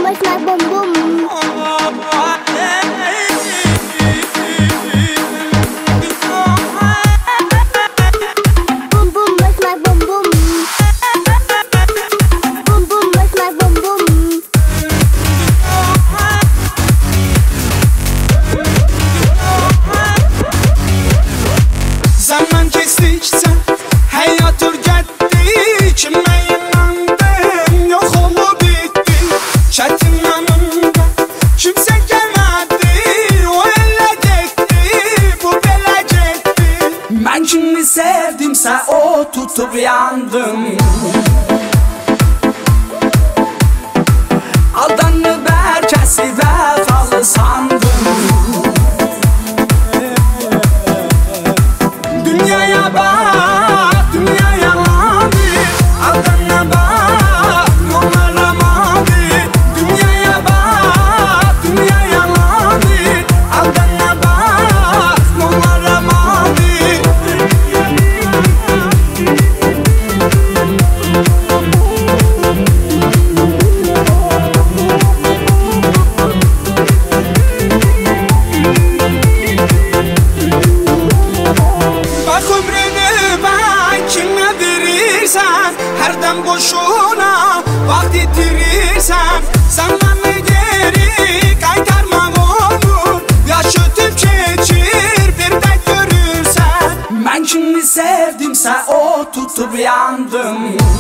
was like boom boom. Boom boom was like boom boom. Boom boom was like boom boom. Zaman geçtikçe hayat öğretti. Kime inandım yok olup bitti. Çetin yanımda kimse gelmedi. O ele gitti, bu bele gitti. Ben kimi sevdimse o tutup yandım. Aldanıp herkesi vefalı sandım. Dünyaya bak, dünya yalandır. Aldana bak, yollara mavi. Dünyaya bak, dünya yalandır. Aldana bak, yollara mavi. Bak ömrünü bak kime verirsen, her dem boşuna vakit yitirirsen. Zamanı geri kaytarmak olur. Yaşatıp geçir bir de görürsen. Ben kimi sevdimse o tutup yandım.